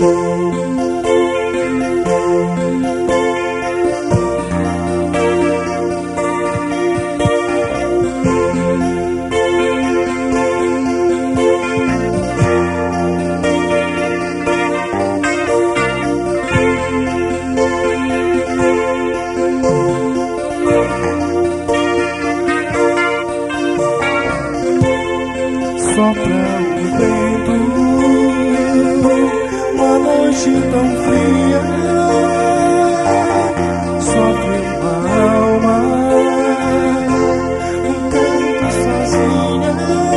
Sopra o vento, uma noite tão fria, sofre uma alma, um canto sozinha.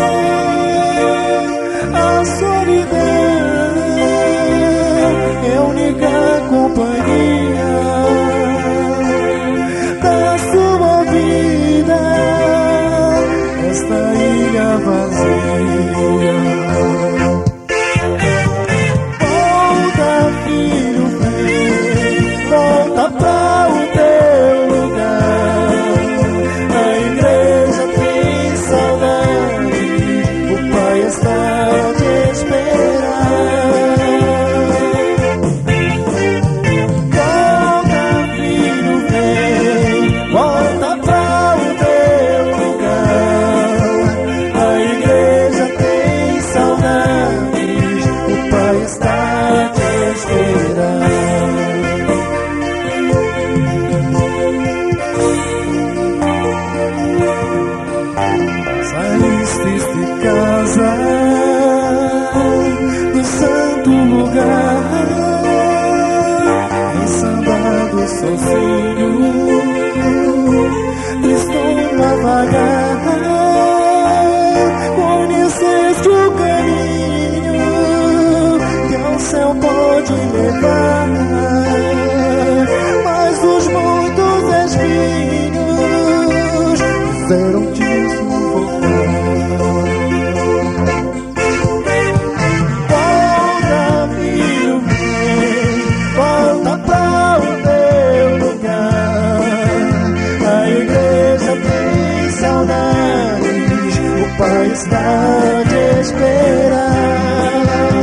A solidão é a única companhia da sua vida, esta ilha vazia. Volta, filho, vem, volta pra o teu lugar. A igreja tem saudade, o Pai está te esperando. Volta, filho, vem, volta pra o teu lugar. A igreja tem saudades, o Pai está te esperando. Saíste de casa, do santo lugar, ensandado sozinho, tristão a vagar. Conheceste o caminho que ao céu pode levar, mas os muitos espinhos fizeram-te sufocar. Volta, filho, vem, volta pra o teu lugar. A igreja tem saudades, o Pai está te esperando.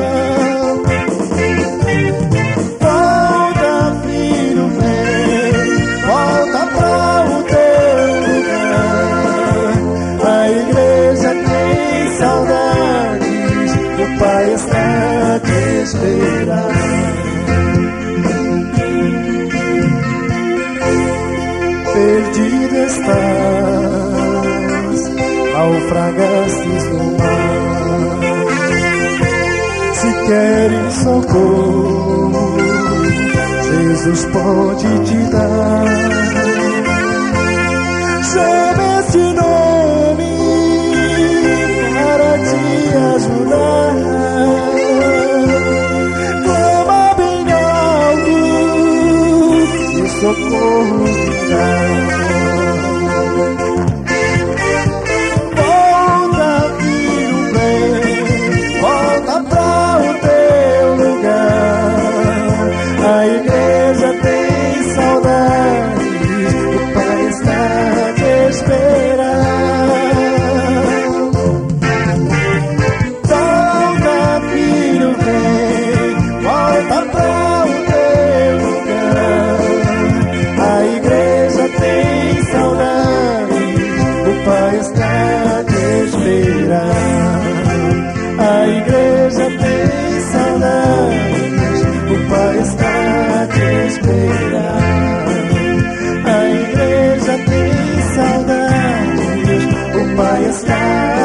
Volta, filho, vem, volta pra o teu lugar. A igreja tem saudades, o Pai está te esperando. Perdido estás, naufragastes no mar. Se queres socorro, Jesus pode te dar. Chama este nome para te ajudar. Clama bem alto e socorro virá. A igreja tem saudades, o Pai está te esperando. Volta, filho, vem, volta pra o teu lugar. A igreja tem saudades, o Pai está te esperando. A igreja tem saudades, o Pai está te esperando. A igreja tem saudades, o Pai está